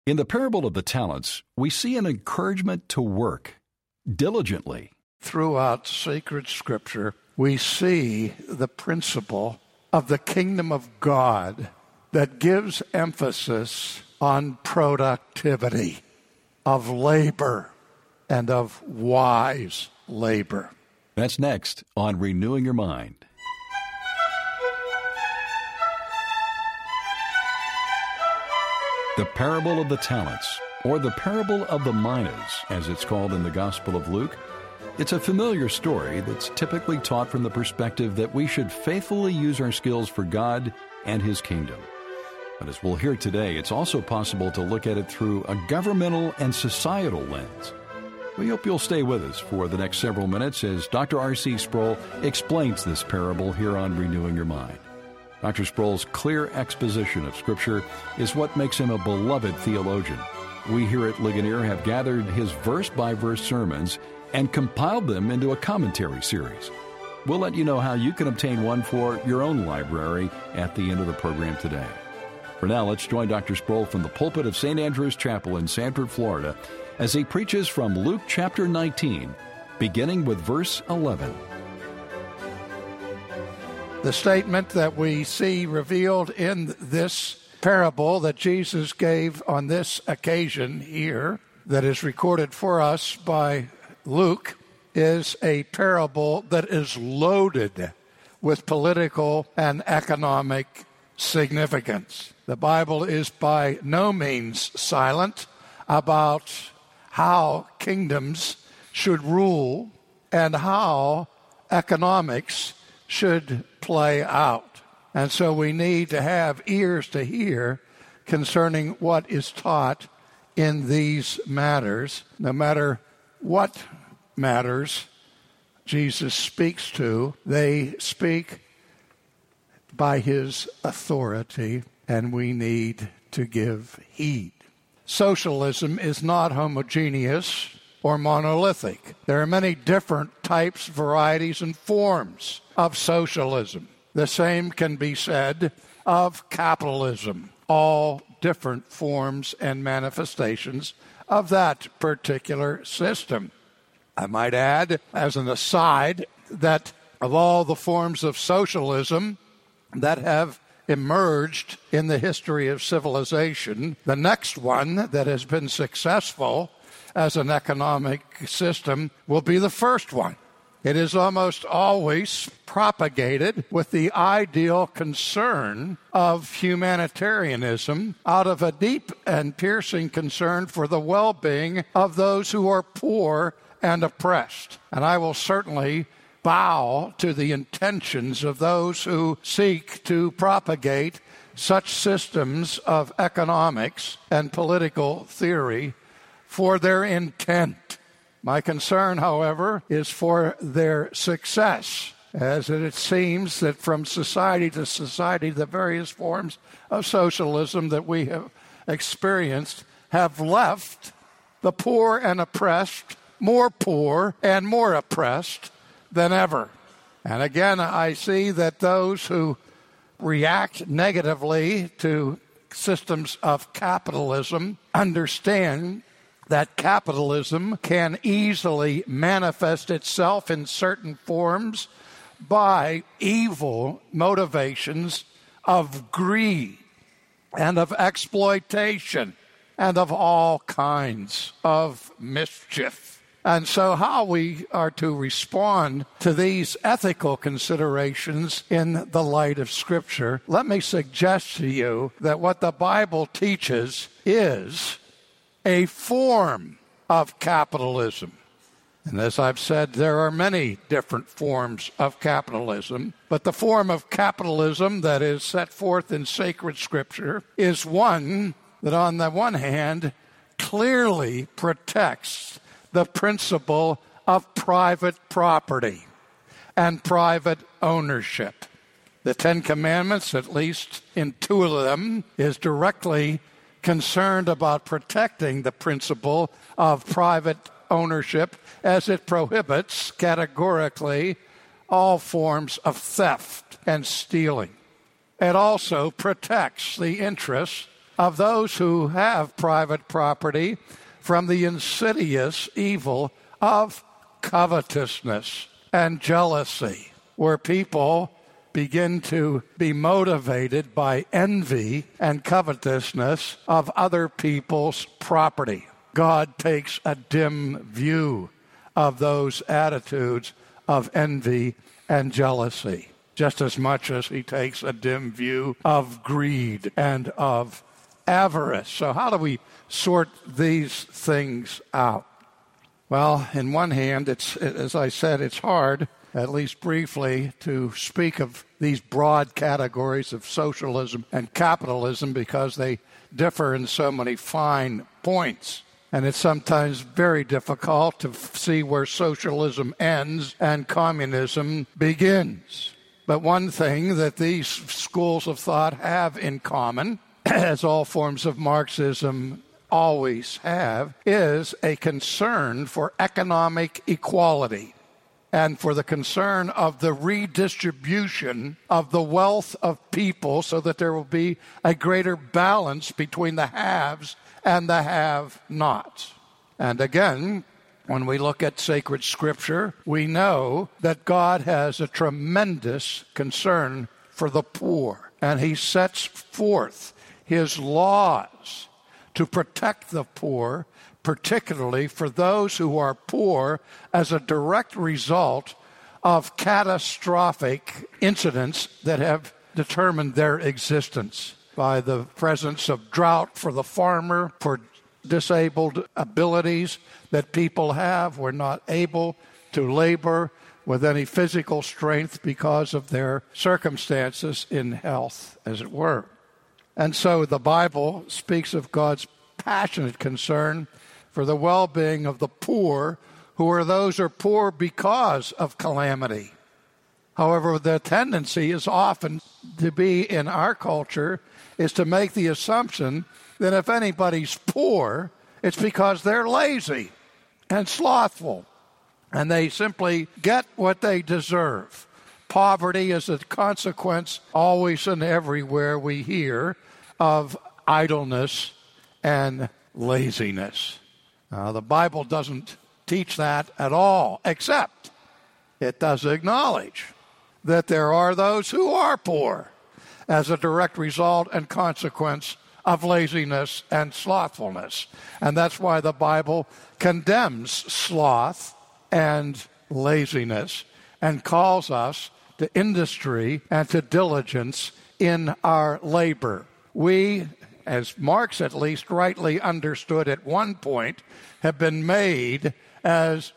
In the parable of the talents, we see an encouragement to work diligently. Throughout sacred scripture, we see the principle of the kingdom of God that gives emphasis on productivity, of labor, and of wise labor. That's next on Renewing Your Mind. The parable of the talents, or the parable of the minas, as it's called in the Gospel of Luke. It's a familiar story that's typically taught from the perspective that we should faithfully use our skills for God and His kingdom. But as we'll hear today, it's also possible to look at it through a governmental and societal lens. We hope you'll stay with us for the next several minutes as Dr. R.C. Sproul explains this parable here on Renewing Your Mind. Dr. Sproul's clear exposition of Scripture is what makes him a beloved theologian. We here at Ligonier have gathered his verse-by-verse sermons and compiled them into a commentary series. We'll let you know how you can obtain one for your own library at the end of the program today. For now, let's join Dr. Sproul from the pulpit of St. Andrew's Chapel in Sanford, Florida, as he preaches from Luke chapter 19, beginning with verse 11. The statement that we see revealed in this parable that Jesus gave on this occasion here, that is recorded for us by Luke, is a parable that is loaded with political and economic significance. The Bible is by no means silent about how kingdoms should rule and how economics should play out. And so we need to have ears to hear concerning what is taught in these matters. No matter what matters Jesus speaks to, they speak by His authority, and we need to give heed. Socialism is not homogeneous or monolithic. There are many different types, varieties, and forms of socialism. The same can be said of capitalism, all different forms and manifestations of that particular system. I might add, as an aside, that of all the forms of socialism that have emerged in the history of civilization, the next one that has been successful as an economic system will be the first one. It is almost always propagated with the ideal concern of humanitarianism out of a deep and piercing concern for the well-being of those who are poor and oppressed. And I will certainly bow to the intentions of those who seek to propagate such systems of economics and political theory for their intent. My concern, however, is for their success, as it seems that from society to society, the various forms of socialism that we have experienced have left the poor and oppressed more poor and more oppressed than ever. And again, I see that those who react negatively to systems of capitalism understand that capitalism can easily manifest itself in certain forms by evil motivations of greed and of exploitation and of all kinds of mischief. And so how we are to respond to these ethical considerations in the light of Scripture, let me suggest to you that what the Bible teaches is a form of capitalism. And as I've said, there are many different forms of capitalism, but the form of capitalism that is set forth in sacred Scripture is one that, on the one hand, clearly protects the principle of private property and private ownership. The Ten Commandments, at least in two of them, is directly concerned about protecting the principle of private ownership as it prohibits categorically all forms of theft and stealing. It also protects the interests of those who have private property from the insidious evil of covetousness and jealousy, where people begin to be motivated by envy and covetousness of other people's property. God takes a dim view of those attitudes of envy and jealousy, just as much as he takes a dim view of greed and of avarice. So how do we sort these things out? Well, in one hand, as I said, it's hard, at least briefly, to speak of these broad categories of socialism and capitalism because they differ in so many fine points. And it's sometimes very difficult to see where socialism ends and communism begins. But one thing that these schools of thought have in common, as all forms of Marxism always have, is a concern for economic equality and for the concern of the redistribution of the wealth of people so that there will be a greater balance between the haves and the have-nots. And again, when we look at sacred scripture, we know that God has a tremendous concern for the poor, and he sets forth his laws to protect the poor, particularly for those who are poor as a direct result of catastrophic incidents that have determined their existence, by the presence of drought for the farmer, for disabled abilities that people have, were not able to labor with any physical strength because of their circumstances in health, as it were. And so the Bible speaks of God's passionate concern for the well-being of the poor, who are poor because of calamity. However, the tendency is often to be in our culture is to make the assumption that if anybody's poor, it's because they're lazy and slothful, and they simply get what they deserve. Poverty is a consequence always and everywhere we hear of idleness and laziness. The Bible doesn't teach that at all, except it does acknowledge that there are those who are poor as a direct result and consequence of laziness and slothfulness. And that's why the Bible condemns sloth and laziness and calls us to industry and to diligence in our labor. We, as Marx at least rightly understood at one point, have been made as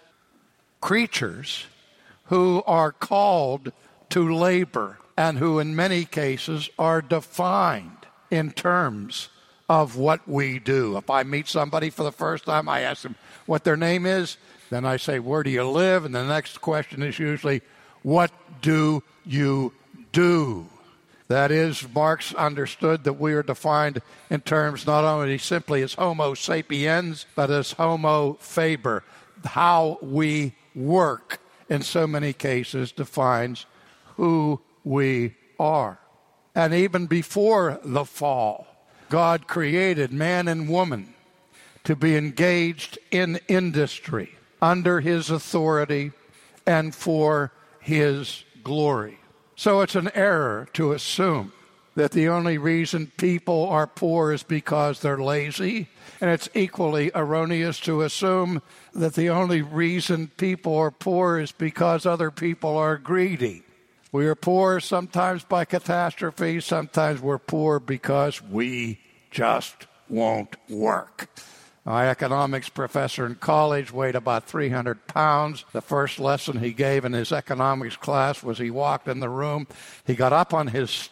creatures who are called to labor and who in many cases are defined in terms of what we do. If I meet somebody for the first time, I ask them what their name is, then I say, where do you live? And the next question is usually, what do you do? That is, Marx understood that we are defined in terms not only simply as Homo sapiens, but as Homo faber. How we work, in so many cases, defines who we are. And even before the fall, God created man and woman to be engaged in industry under his authority and for his glory. So it's an error to assume that the only reason people are poor is because they're lazy, and it's equally erroneous to assume that the only reason people are poor is because other people are greedy. We are poor sometimes by catastrophe, sometimes we're poor because we just won't work. My economics professor in college weighed about 300 pounds. The first lesson he gave in his economics class was he walked in the room. He got up on his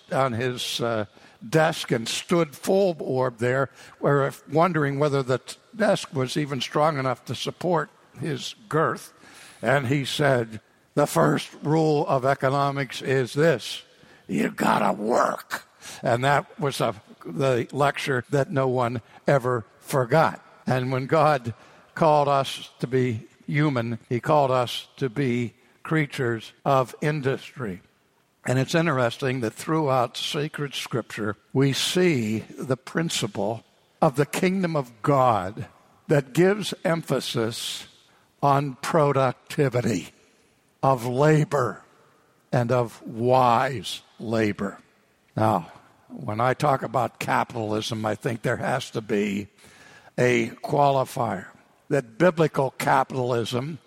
desk and stood full orb there, wondering whether the desk was even strong enough to support his girth. And he said, the first rule of economics is this: you gotta work. And that was the lecture that no one ever forgot. And when God called us to be human, he called us to be creatures of industry. And it's interesting that throughout sacred scripture, we see the principle of the kingdom of God that gives emphasis on productivity, of labor, and of wise labor. Now, when I talk about capitalism, I think there has to be a qualifier that biblical capitalism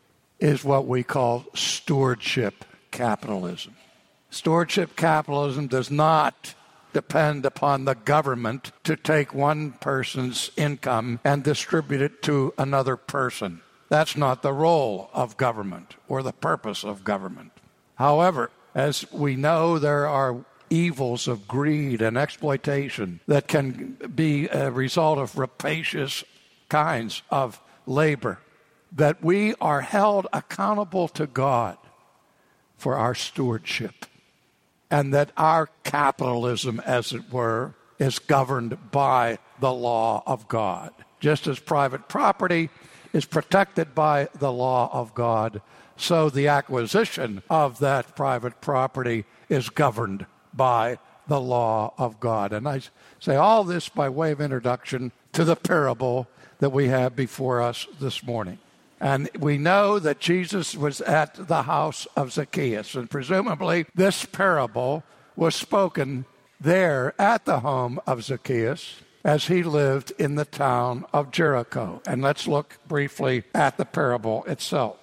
is what we call stewardship capitalism. Stewardship capitalism does not depend upon the government to take one person's income and distribute it to another person. That's not the role of government or the purpose of government. However, as we know, there are evils of greed and exploitation that can be a result of rapacious kinds of labor, that we are held accountable to God for our stewardship, and that our capitalism, as it were, is governed by the law of God. Just as private property is protected by the law of God, so the acquisition of that private property is governed by the law of God. And I say all this by way of introduction to the parable that we have before us this morning. And we know that Jesus was at the house of Zacchaeus, and presumably this parable was spoken there at the home of Zacchaeus as he lived in the town of Jericho. And let's look briefly at the parable itself.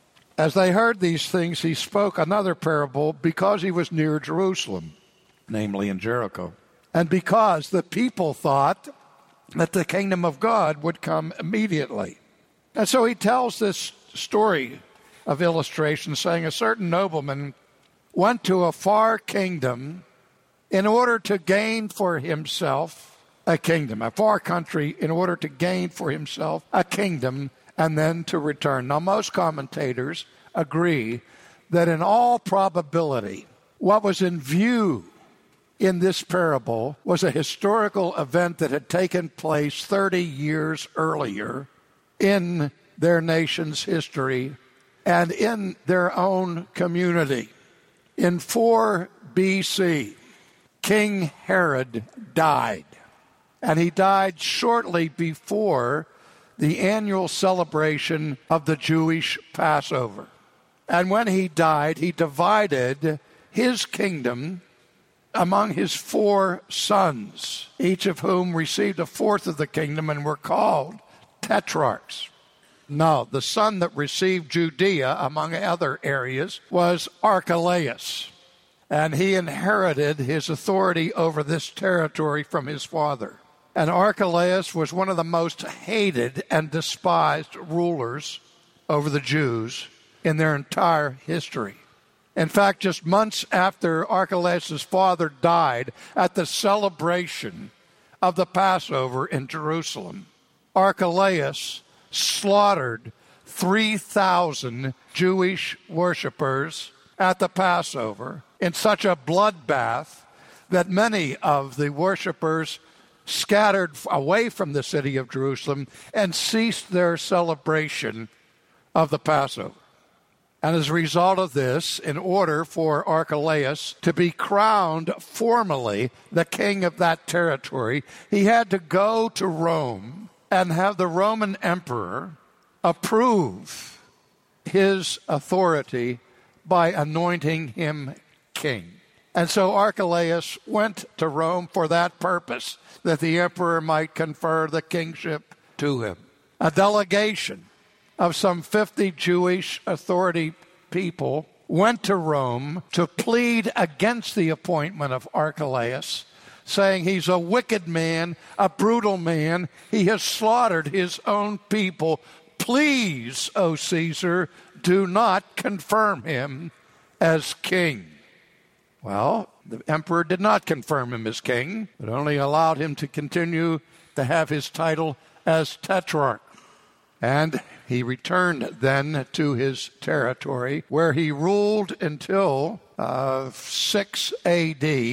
As they heard these things, he spoke another parable because he was near Jerusalem, namely in Jericho, and because the people thought that the kingdom of God would come immediately. And so he tells this story of illustration, saying a certain nobleman went to a far kingdom in order to gain for himself a kingdom, a far country in order to gain for himself a kingdom and then to return. Now, most commentators agree that in all probability, what was in view in this parable was a historical event that had taken place 30 years earlier in their nation's history and in their own community. In 4 BC, King Herod died, and he died shortly before the annual celebration of the Jewish Passover. And when he died, he divided his kingdom among his 4 sons, each of whom received a fourth of the kingdom and were called tetrarchs. Now, the son that received Judea, among other areas, was Archelaus, and he inherited his authority over this territory from his father. And Archelaus was one of the most hated and despised rulers over the Jews in their entire history. In fact, just months after Archelaus' father died at the celebration of the Passover in Jerusalem, Archelaus slaughtered 3,000 Jewish worshipers at the Passover in such a bloodbath that many of the worshipers scattered away from the city of Jerusalem and ceased their celebration of the Passover. And as a result of this, in order for Archelaus to be crowned formally the king of that territory, he had to go to Rome and have the Roman emperor approve his authority by anointing him king. And so Archelaus went to Rome for that purpose, that the emperor might confer the kingship to him. A delegation of some 50 Jewish authority people went to Rome to plead against the appointment of Archelaus, saying he's a wicked man, a brutal man. He has slaughtered his own people. Please, O Caesar, do not confirm him as king. Well, the emperor did not confirm him as king, but only allowed him to continue to have his title as tetrarch. And he returned then to his territory, where he ruled until 6 A.D.,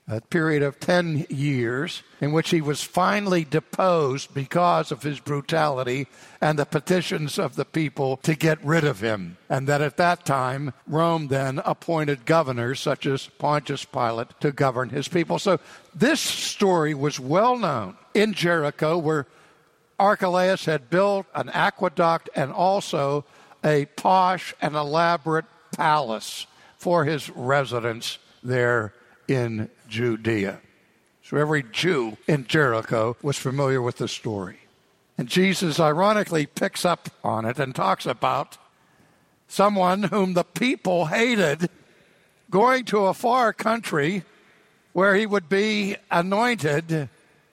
a period of 10 years in which he was finally deposed because of his brutality and the petitions of the people to get rid of him. And that at that time, Rome then appointed governors such as Pontius Pilate to govern his people. So this story was well known in Jericho, where Archelaus had built an aqueduct and also a posh and elaborate palace for his residence there in Judea. So every Jew in Jericho was familiar with the story. And Jesus ironically picks up on it and talks about someone whom the people hated going to a far country where he would be anointed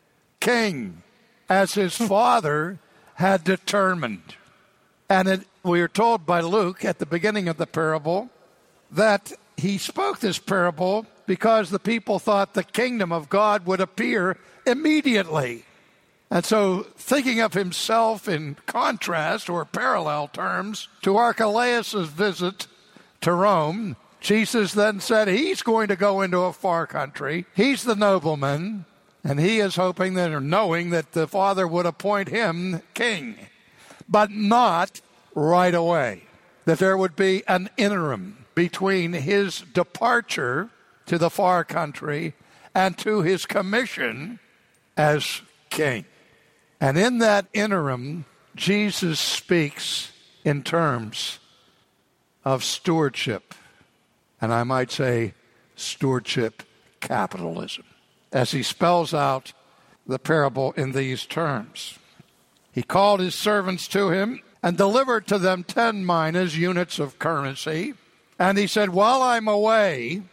king, as his father had determined. And we are told by Luke at the beginning of the parable that he spoke this parable because the people thought the kingdom of God would appear immediately. And so, thinking of himself in contrast or parallel terms to Archelaus' visit to Rome, Jesus then said he's going to go into a far country. He's the nobleman, and he is hoping that, or knowing that the Father would appoint him king, but not right away. That there would be an interim between his departure to the far country and to his commission as king. And in that interim, Jesus speaks in terms of stewardship, and I might say stewardship capitalism, as he spells out the parable in these terms. He called his servants to him and delivered to them 10 minas, units of currency. And he said, while I'm away,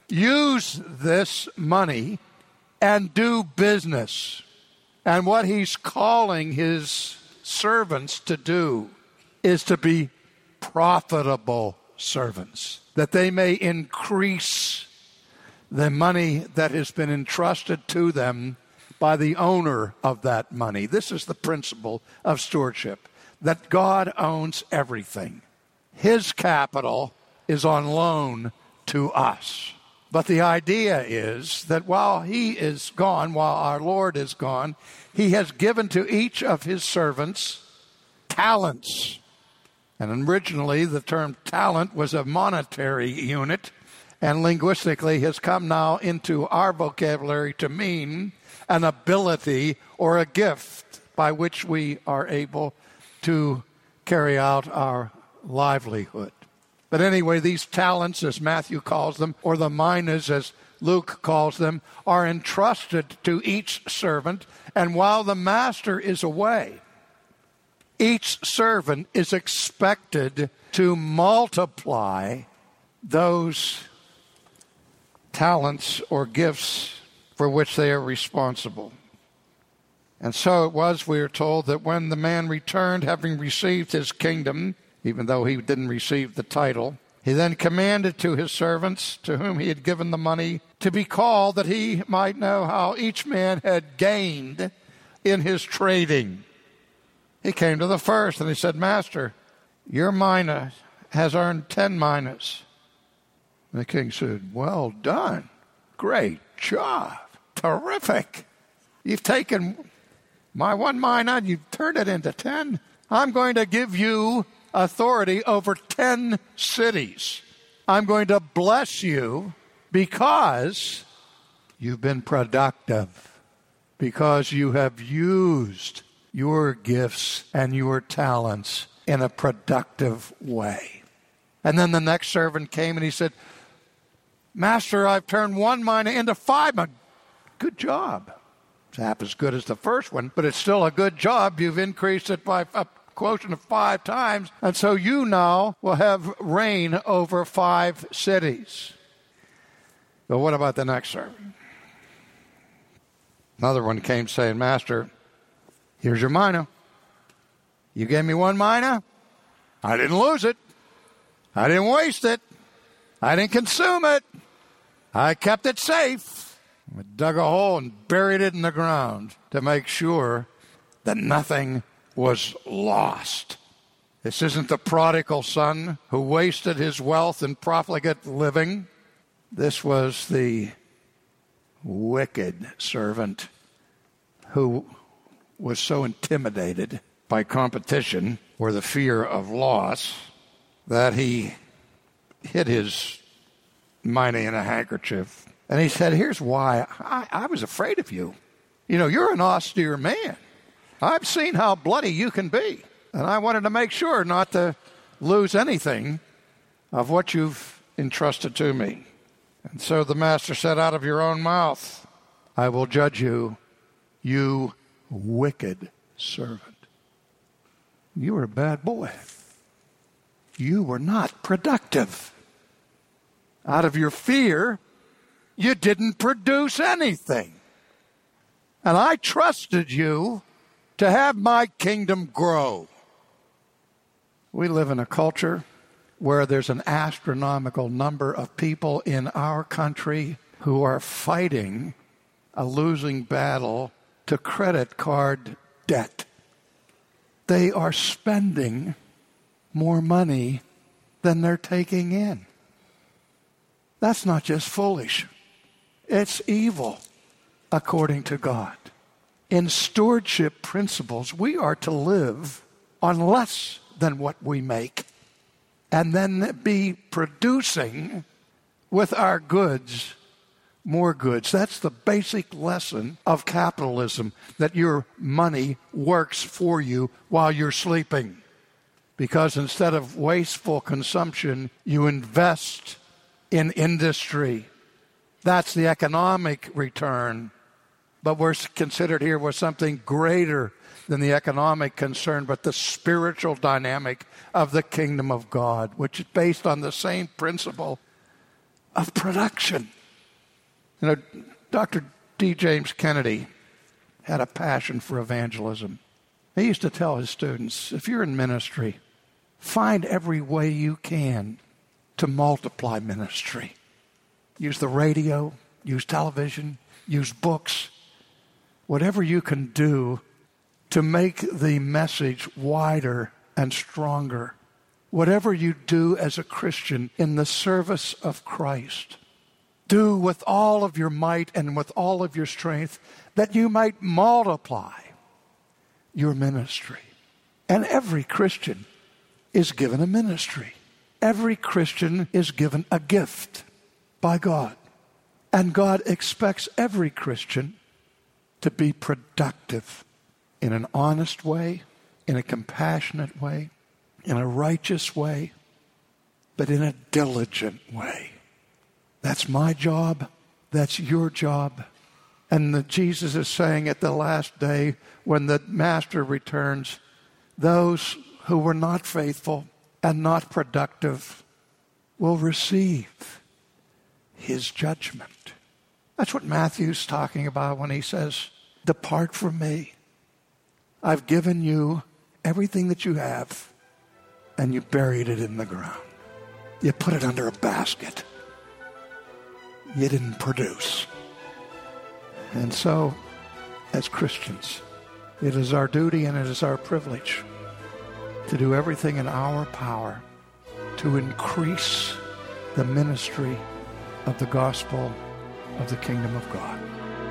use this money and do business. And what he's calling his servants to do is to be profitable servants, that they may increase the money that has been entrusted to them by the owner of that money. This is the principle of stewardship, that God owns everything. His capital is on loan to us. But the idea is that while he is gone, while our Lord is gone, he has given to each of his servants talents. And originally the term talent was a monetary unit, and linguistically has come now into our vocabulary to mean an ability or a gift by which we are able to carry out our livelihood. But anyway, these talents, as Matthew calls them, or the minas, as Luke calls them, are entrusted to each servant. And while the master is away, each servant is expected to multiply those talents or gifts for which they are responsible. And so it was, we are told, that when the man returned, having received his kingdom, even though he didn't receive the title, he then commanded to his servants, to whom he had given the money, to be called, that he might know how each man had gained in his trading. He came to the first, and he said, Master, your mina has earned 10 minas. And the king said, well done. Great job. Terrific. You've taken my 1 mina and you've turned it into 10. I'm going to give you authority over 10 cities. I'm going to bless you because you've been productive, because you have used your gifts and your talents in a productive way. And then the next servant came and he said, Master, I've turned 1 mina into 5 minas. Good job. It's half as good as the first one, but it's still a good job. You've increased it by a quotient of 5 times, and so you now will have reign over 5 cities. But what about the next servant? Another one came saying, Master, here's your mina. You gave me 1 mina. I didn't lose it. I didn't waste it. I didn't consume it. I kept it safe. I dug a hole and buried it in the ground to make sure that nothing was lost. This isn't the prodigal son who wasted his wealth in profligate living. This was the wicked servant who was so intimidated by competition or the fear of loss that he hid his money in a handkerchief. And he said, here's why I was afraid of you. You know, you're an austere man. I've seen how bloody you can be. And I wanted to make sure not to lose anything of what you've entrusted to me. And so the master said, out of your own mouth, I will judge you, you wicked servant. You were a bad boy. You were not productive. Out of your fear, you didn't produce anything. And I trusted you to have my kingdom grow. We live in a culture where there's an astronomical number of people in our country who are fighting a losing battle to credit card debt. They are spending more money than they're taking in. That's not just foolish. It's evil, according to God. In stewardship principles, we are to live on less than what we make and then be producing with our goods more goods. That's the basic lesson of capitalism, that your money works for you while you're sleeping. Because instead of wasteful consumption, you invest in industry. That's the economic return. But we're considered here with something greater than the economic concern, but the spiritual dynamic of the kingdom of God, which is based on the same principle of production. You know, Dr. D. James Kennedy had a passion for evangelism. He used to tell his students, if you're in ministry, find every way you can to multiply ministry. Use the radio, use television, use books, whatever you can do to make the message wider and stronger. Whatever you do as a Christian in the service of Christ, do with all of your might and with all of your strength, that you might multiply your ministry. And every Christian is given a ministry. Every Christian is given a gift by God. And God expects every Christian to be productive in an honest way, in a compassionate way, in a righteous way, but in a diligent way. That's my job. That's your job. And Jesus is saying at the last day, when the master returns, those who were not faithful and not productive will receive his judgment. That's what Matthew's talking about when he says, depart from me. I've given you everything that you have, and you buried it in the ground. You put it under a basket. You didn't produce. And so, as Christians, it is our duty and it is our privilege to do everything in our power to increase the ministry of the gospel of the kingdom of God.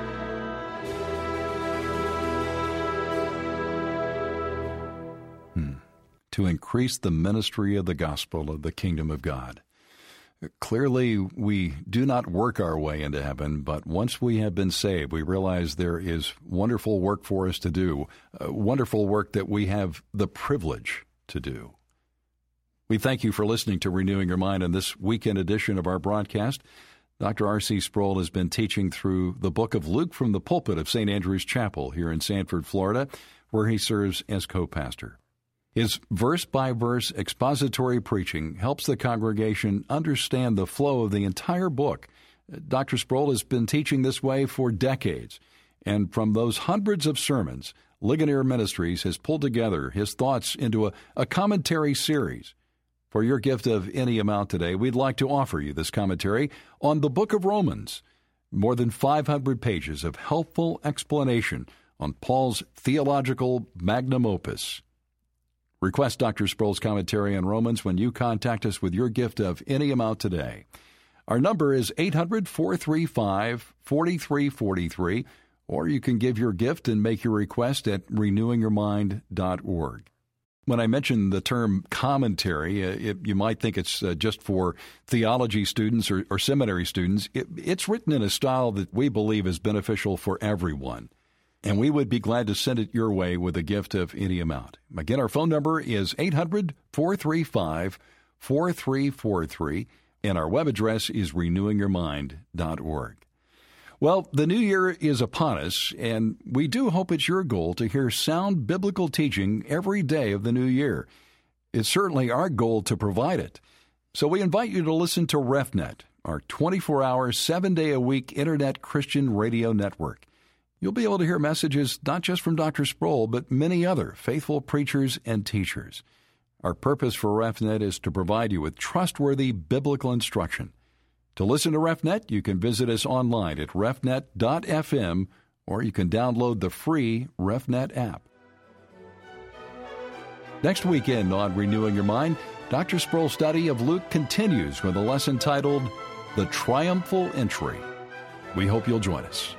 To increase the ministry of the gospel of the kingdom of God. Clearly, we do not work our way into heaven, but once we have been saved, we realize there is wonderful work for us to do, wonderful work that we have the privilege to do. We thank you for listening to Renewing Your Mind in this weekend edition of our broadcast. Dr. R.C. Sproul has been teaching through the book of Luke from the pulpit of St. Andrew's Chapel here in Sanford, Florida, where he serves as co-pastor. His verse-by-verse expository preaching helps the congregation understand the flow of the entire book. Dr. Sproul has been teaching this way for decades, and from those hundreds of sermons, Ligonier Ministries has pulled together his thoughts into a commentary series. For your gift of any amount today, we'd like to offer you this commentary on the book of Romans. More than 500 pages of helpful explanation on Paul's theological magnum opus. Request Dr. Sproul's commentary on Romans when you contact us with your gift of any amount today. Our number is 800-435-4343, or you can give your gift and make your request at renewingyourmind.org. When I mention the term commentary, you might think it's just for theology students or seminary students. It's written in a style that we believe is beneficial for everyone, and we would be glad to send it your way with a gift of any amount. Again, our phone number is 800-435-4343, and our web address is renewingyourmind.org. Well, the new year is upon us, and we do hope it's your goal to hear sound biblical teaching every day of the new year. It's certainly our goal to provide it. So we invite you to listen to RefNet, our 24-hour, 7-day-a-week Internet Christian radio network. You'll be able to hear messages not just from Dr. Sproul, but many other faithful preachers and teachers. Our purpose for RefNet is to provide you with trustworthy biblical instruction. To listen to RefNet, you can visit us online at refnet.fm, or you can download the free RefNet app. Next weekend on Renewing Your Mind, Dr. Sproul's study of Luke continues with a lesson titled The Triumphal Entry. We hope you'll join us.